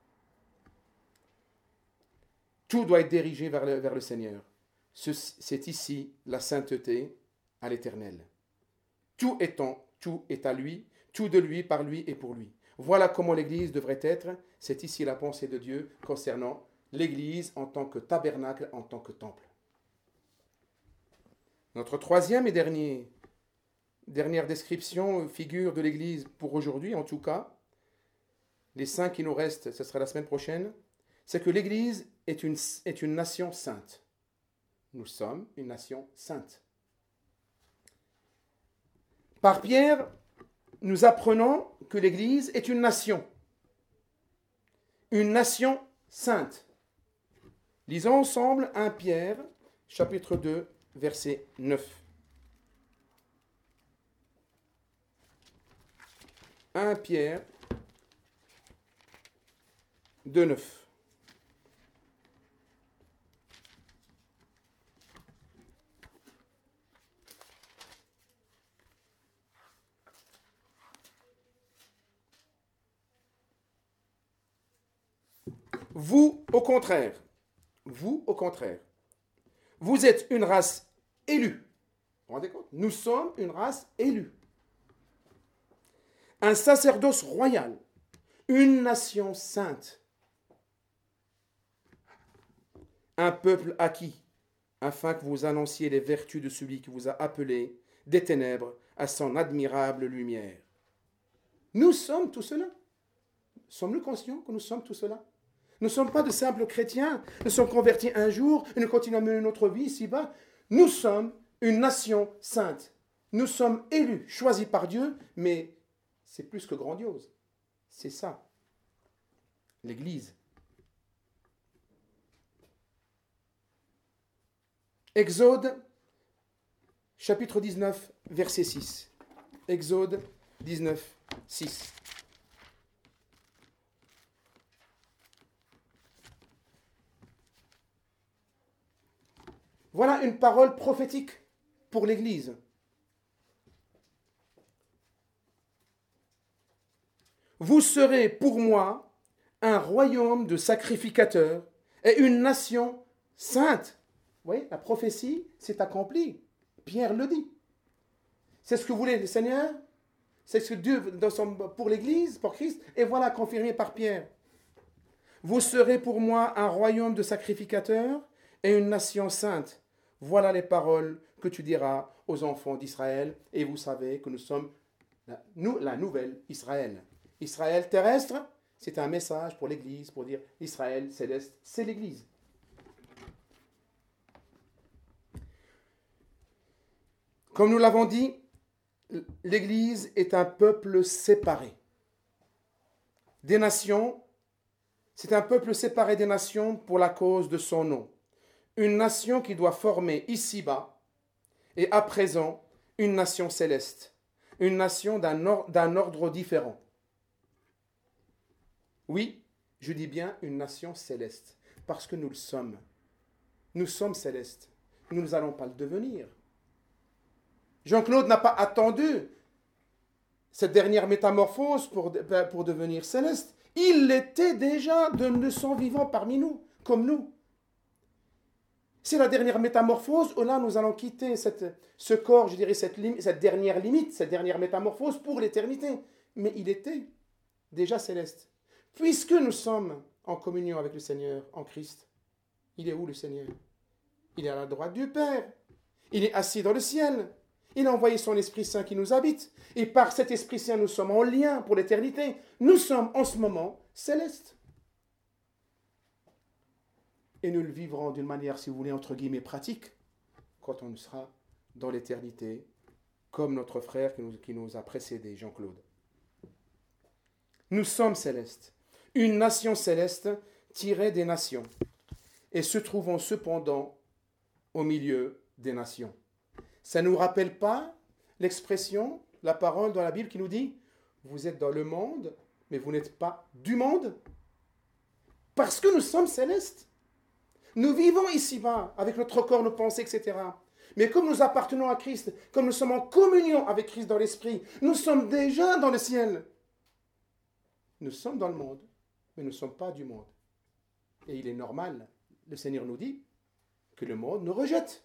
Tout doit être dirigé vers le Seigneur. C'est ici la sainteté à l'Éternel. Tout est à lui, tout de lui, par lui et pour lui. Voilà comment l'Église devrait être. C'est ici la pensée de Dieu concernant l'Église en tant que tabernacle, en tant que temple. Notre troisième et dernière description, figure de l'Église pour aujourd'hui, en tout cas, les 5 qui nous restent, ce sera la semaine prochaine, c'est que l'Église est une nation sainte. Nous sommes une nation sainte. Par Pierre, nous apprenons que l'Église est une nation sainte. Lisons ensemble 1 Pierre, chapitre 2, verset 9. 1 Pierre 2, 9. Vous, au contraire, Vous, au contraire, vous êtes une race élue. Vous vous rendez compte? Nous sommes une race élue. Un sacerdoce royal, une nation sainte, un peuple acquis, afin que vous annonciez les vertus de celui qui vous a appelé des ténèbres à son admirable lumière. Nous sommes tout cela. Sommes-nous conscients que nous sommes tout cela? Nous ne sommes pas de simples chrétiens, nous sommes convertis un jour et nous continuons à mener notre vie ici-bas. Nous sommes une nation sainte. Nous sommes élus, choisis par Dieu, mais c'est plus que grandiose. C'est ça, l'Église. Exode, chapitre 19, verset 6. Exode 19, 6. Voilà une parole prophétique pour l'Église. Vous serez pour moi un royaume de sacrificateurs et une nation sainte. Vous voyez, la prophétie s'est accomplie. Pierre le dit. C'est ce que voulait le Seigneur. C'est ce que Dieu, pour l'Église, pour Christ, et voilà confirmé par Pierre. Vous serez pour moi un royaume de sacrificateurs et une nation sainte. Voilà les paroles que tu diras aux enfants d'Israël. Et vous savez que nous sommes la nouvelle Israël. Israël terrestre, c'est un message pour l'Église, pour dire Israël céleste, c'est l'Église. Comme nous l'avons dit, l'Église est un peuple séparé des nations. C'est un peuple séparé des nations pour la cause de son nom. Une nation qui doit former ici-bas et à présent une nation céleste, une nation d'un ordre différent. Oui, je dis bien une nation céleste, parce que nous le sommes. Nous sommes célestes. Nous n'allons pas le devenir. Jean-Claude n'a pas attendu cette dernière métamorphose pour devenir céleste. Il était déjà de sang vivant parmi nous, comme nous. C'est la dernière métamorphose où là nous allons quitter ce corps, je dirais cette dernière limite, cette dernière métamorphose pour l'éternité. Mais il était déjà céleste. Puisque nous sommes en communion avec le Seigneur, en Christ, il est où le Seigneur? Il est à la droite du Père. Il est assis dans le ciel. Il a envoyé son Esprit Saint qui nous habite. Et par cet Esprit Saint, nous sommes en lien pour l'éternité. Nous sommes en ce moment célestes. Et nous le vivrons d'une manière, si vous voulez, entre guillemets, pratique, quand on sera dans l'éternité, comme notre frère qui nous a précédés, Jean-Claude. Nous sommes célestes. Une nation céleste tirée des nations. Et se trouvons cependant au milieu des nations. Ça ne nous rappelle pas l'expression, la parole dans la Bible qui nous dit « Vous êtes dans le monde, mais vous n'êtes pas du monde ». Parce que nous sommes célestes. Nous vivons ici-bas, avec notre corps, nos pensées, etc. Mais comme nous appartenons à Christ, comme nous sommes en communion avec Christ dans l'esprit, nous sommes déjà dans le ciel. Nous sommes dans le monde, mais nous ne sommes pas du monde. Et il est normal, le Seigneur nous dit, que le monde nous rejette.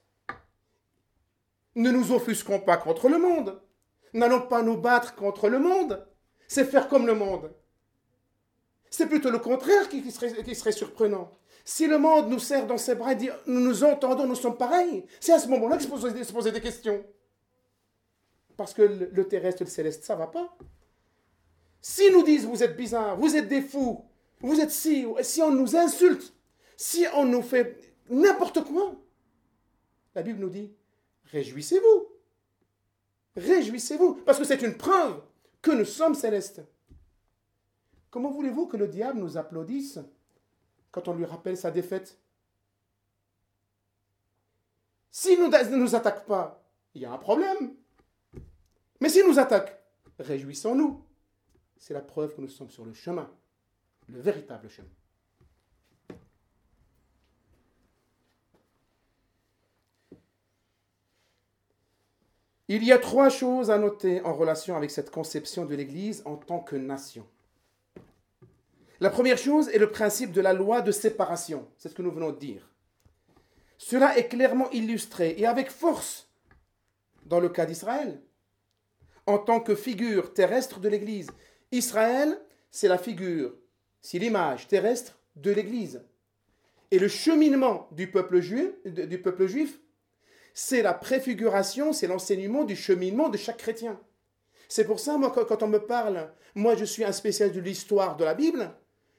Ne nous offusquons pas contre le monde. N'allons pas nous battre contre le monde. C'est faire comme le monde. C'est plutôt le contraire qui serait surprenant. Si le monde nous serre dans ses bras et dit « nous nous entendons, nous sommes pareils », c'est à ce moment-là qu'il faut se poser des questions. Parce que le terrestre et le céleste, ça ne va pas. Si nous disent « vous êtes bizarres, vous êtes des fous, vous êtes si on nous insulte, si on nous fait n'importe quoi », la Bible nous dit « réjouissez-vous ». Réjouissez-vous, parce que c'est une preuve que nous sommes célestes. Comment voulez-vous que le diable nous applaudisse quand on lui rappelle sa défaite? S'il ne nous attaque pas, il y a un problème. Mais s'il nous attaque, réjouissons-nous. C'est la preuve que nous sommes sur le chemin, le véritable chemin. Il y a 3 choses à noter en relation avec cette conception de l'Église en tant que nation. La première chose est le principe de la loi de séparation. C'est ce que nous venons de dire. Cela est clairement illustré et avec force dans le cas d'Israël, en tant que figure terrestre de l'Église. Israël, c'est la figure, c'est l'image terrestre de l'Église. Et le cheminement du peuple juif, c'est la préfiguration, c'est l'enseignement du cheminement de chaque chrétien. C'est pour ça, moi, quand on me parle, moi je suis un spécialiste de l'histoire de la Bible,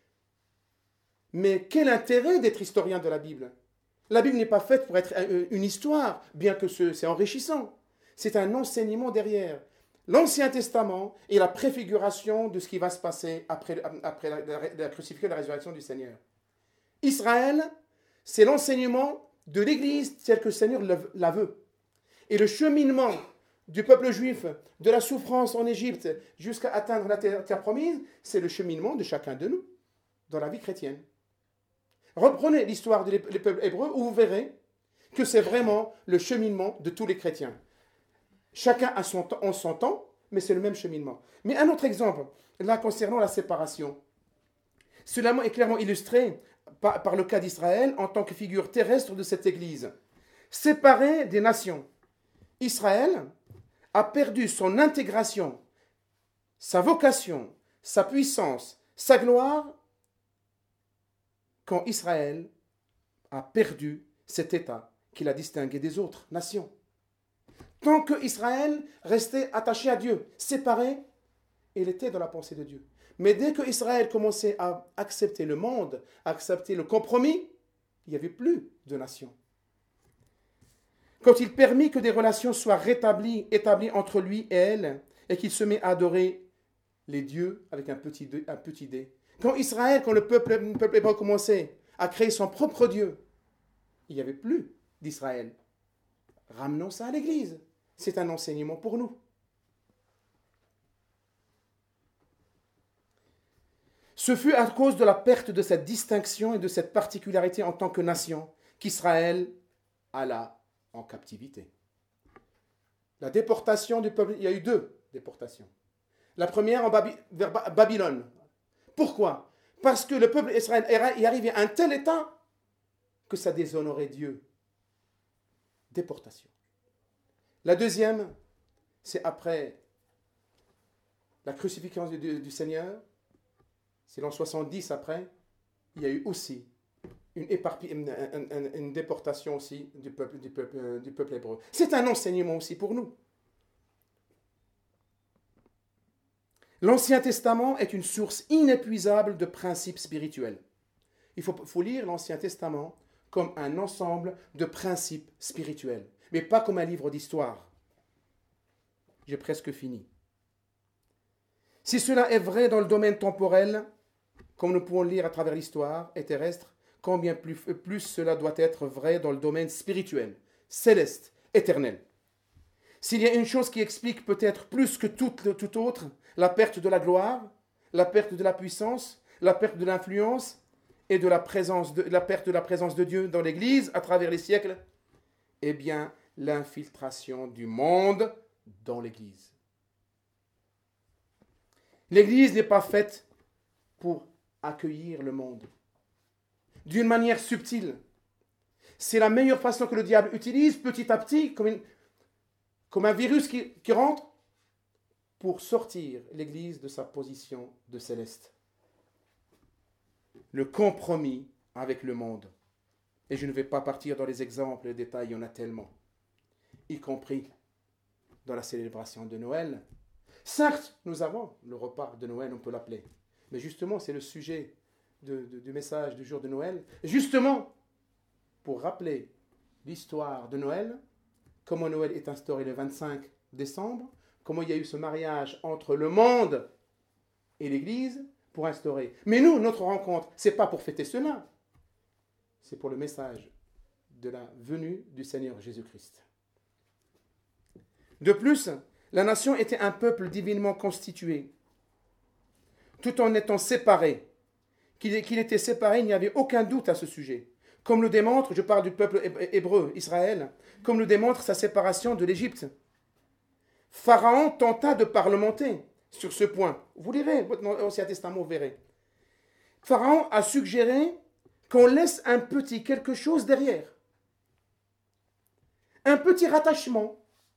mais quel intérêt d'être historien de la Bible? La Bible n'est pas faite pour être une histoire, bien que c'est enrichissant. C'est un enseignement derrière. L'Ancien Testament est la préfiguration de ce qui va se passer après la crucifixion et la résurrection du Seigneur. Israël, c'est l'enseignement de l'Église tel que le Seigneur la veut. Et le cheminement du peuple juif, de la souffrance en Égypte jusqu'à atteindre la terre promise, c'est le cheminement de chacun de nous dans la vie chrétienne. Reprenez l'histoire des peuples hébreux où vous verrez que c'est vraiment le cheminement de tous les chrétiens. Chacun a son temps, mais c'est le même cheminement. Mais un autre exemple, là concernant la séparation. Cela est clairement illustré par le cas d'Israël en tant que figure terrestre de cette Église. Séparé des nations, Israël a perdu son intégration, sa vocation, sa puissance, sa gloire, quand Israël a perdu cet état qui l'a distingué des autres nations. Tant qu'Israël restait attaché à Dieu, séparé, il était dans la pensée de Dieu. Mais dès que Israël commençait à accepter le monde, à accepter le compromis, il n'y avait plus de nation. Quand il permit que des relations soient établies entre lui et elle, et qu'il se met à adorer les dieux avec un petit d. Quand le peuple hébreu commençait à créer son propre Dieu, il n'y avait plus d'Israël. Ramenons ça à l'Église. C'est un enseignement pour nous. Ce fut à cause de la perte de cette distinction et de cette particularité en tant que nation qu'Israël alla en captivité. La déportation du peuple, il y a eu 2 déportations. La première vers Babylone. Pourquoi? Parce que le peuple d'Israël est arrivé à un tel état que ça déshonorait Dieu. Déportation. La deuxième, c'est après la crucifixion du Seigneur, c'est l'an 70 après, il y a eu aussi une déportation aussi du peuple hébreu. C'est un enseignement aussi pour nous. L'Ancien Testament est une source inépuisable de principes spirituels. Il faut lire l'Ancien Testament comme un ensemble de principes spirituels, mais pas comme un livre d'histoire. J'ai presque fini. Si cela est vrai dans le domaine temporel, comme nous pouvons le lire à travers l'histoire et terrestre, combien plus cela doit être vrai dans le domaine spirituel, céleste, éternel. S'il y a une chose qui explique peut-être plus que toute autre la perte de la gloire, la perte de la puissance, la perte de l'influence et de la perte de la présence de Dieu dans l'Église à travers les siècles, eh bien, l'infiltration du monde dans l'Église. L'Église n'est pas faite pour accueillir le monde d'une manière subtile. C'est la meilleure façon que le diable utilise petit à petit, comme un virus qui rentre, pour sortir l'Église de sa position de céleste. Le compromis avec le monde. Et je ne vais pas partir dans les exemples, les détails, il y en a tellement. Y compris dans la célébration de Noël. Certes, nous avons le repas de Noël, on peut l'appeler. Mais justement, c'est le sujet du message du jour de Noël. Justement, pour rappeler l'histoire de Noël, comment Noël est instauré le 25 décembre, comment il y a eu ce mariage entre le monde et l'Église pour instaurer. Mais nous, notre rencontre, ce n'est pas pour fêter cela. C'est pour le message de la venue du Seigneur Jésus-Christ. De plus, la nation était un peuple divinement constitué, tout en étant séparé. Qu'il était séparé, il n'y avait aucun doute à ce sujet. Comme le démontre, je parle du peuple hébreu, Israël, comme le démontre sa séparation de l'Égypte. Pharaon tenta de parlementer sur ce point. Vous lirez dans l'Ancien Testament, vous verrez. Pharaon a suggéré qu'on laisse un petit quelque chose derrière. un petit rattachement.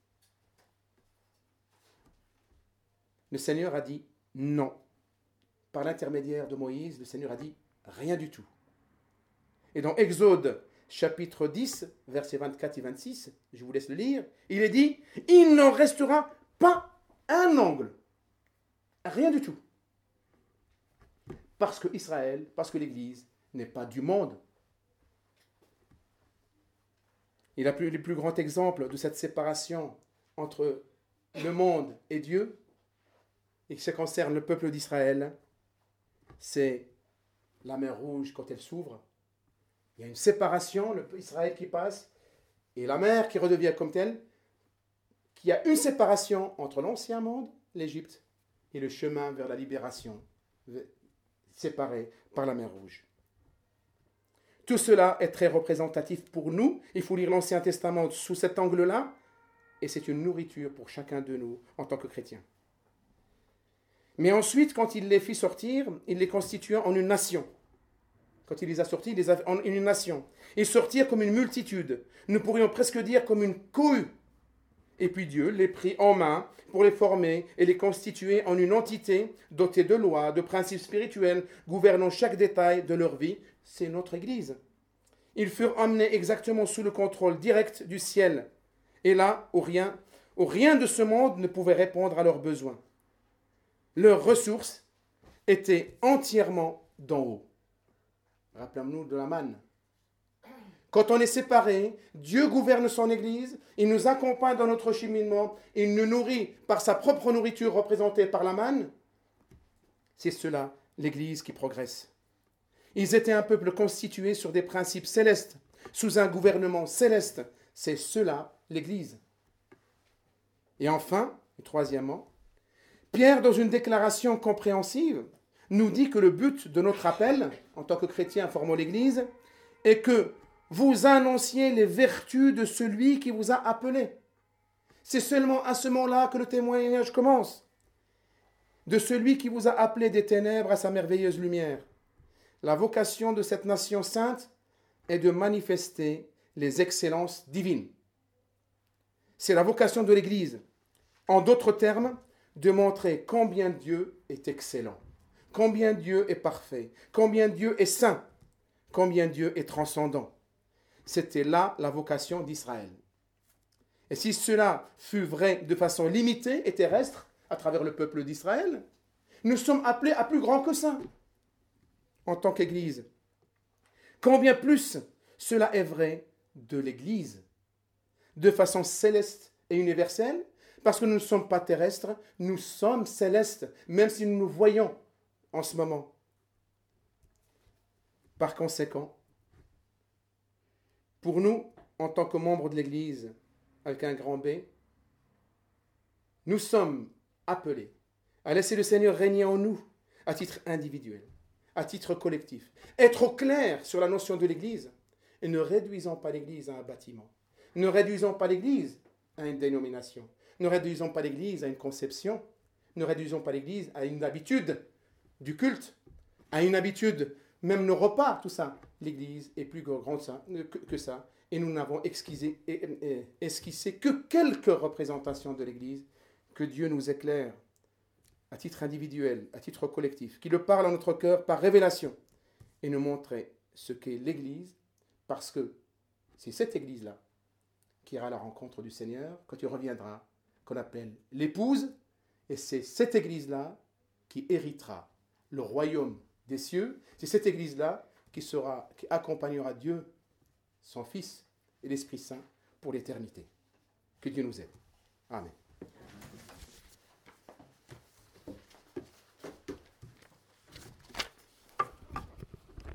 Le Seigneur a dit non. Par l'intermédiaire de Moïse, le Seigneur a dit rien du tout. Et dans Exode chapitre 10, versets 24 et 26, je vous laisse le lire, il est dit, il n'en restera pas un ongle. Rien du tout. Parce que Israël, parce que l'Église n'est pas du monde. Et les plus grands exemples de cette séparation entre le monde et Dieu, et qui ça concerne le peuple d'Israël, c'est la mer Rouge quand elle s'ouvre. Il y a une séparation, Israël qui passe, et la mer qui redevient comme telle, qu'il y a une séparation entre l'ancien monde, l'Égypte, et le chemin vers la libération, séparé par la mer Rouge. Tout cela est très représentatif pour nous. Il faut lire l'Ancien Testament sous cet angle-là, et c'est une nourriture pour chacun de nous en tant que chrétiens. Mais ensuite, quand il les fit sortir, il les constitua en une nation. Quand il les a sortis, il les a en une nation. Ils sortirent comme une multitude. Nous pourrions presque dire comme une cohue. Et puis Dieu les prit en main pour les former et les constituer en une entité dotée de lois, de principes spirituels, gouvernant chaque détail de leur vie. C'est notre Église. Ils furent emmenés exactement sous le contrôle direct du ciel. Et là, où rien de ce monde ne pouvait répondre à leurs besoins. Leurs ressources étaient entièrement d'en haut. Rappelons-nous de la manne. Quand on est séparé, Dieu gouverne son Église, il nous accompagne dans notre cheminement, il nous nourrit par sa propre nourriture représentée par la manne. C'est cela, l'Église qui progresse. Ils étaient un peuple constitué sur des principes célestes, sous un gouvernement céleste. C'est cela, l'Église. Et enfin, et troisièmement, Pierre, dans une déclaration compréhensive, nous dit que le but de notre appel, en tant que chrétiens formant l'Église, est que vous annonciez les vertus de celui qui vous a appelé. C'est seulement à ce moment-là que le témoignage commence. De celui qui vous a appelé des ténèbres à sa merveilleuse lumière. La vocation de cette nation sainte est de manifester les excellences divines. C'est la vocation de l'Église. En d'autres termes, de montrer combien Dieu est excellent, combien Dieu est parfait, combien Dieu est saint, combien Dieu est transcendant. C'était là la vocation d'Israël. Et si cela fut vrai de façon limitée et terrestre, à travers le peuple d'Israël, nous sommes appelés à plus grand que ça, en tant qu'Église. Combien plus cela est vrai de l'Église, de façon céleste et universelle, parce que nous ne sommes pas terrestres, nous sommes célestes, même si nous nous voyons en ce moment. Par conséquent, pour nous, en tant que membres de l'Église, avec un grand B, nous sommes appelés à laisser le Seigneur régner en nous, à titre individuel, à titre collectif. Être au clair sur la notion de l'Église, et ne réduisons pas l'Église à un bâtiment. Ne réduisons pas l'Église à une dénomination. Ne réduisons pas l'Église à une conception. Ne réduisons pas l'Église à une habitude du culte, à une habitude, même nos repas, tout ça. L'Église est plus grande que ça. Et nous n'avons esquissé que quelques représentations de l'Église. Que Dieu nous éclaire à titre individuel, à titre collectif, qui le parle à notre cœur par révélation et nous montrer ce qu'est l'Église, parce que c'est cette Église-là qui ira à la rencontre du Seigneur quand il reviendra, qu'on appelle l'épouse, et c'est cette Église-là qui héritera le royaume des cieux. C'est cette Église-là qui accompagnera Dieu, son Fils et l'Esprit Saint pour l'éternité. Que Dieu nous aide. Amen.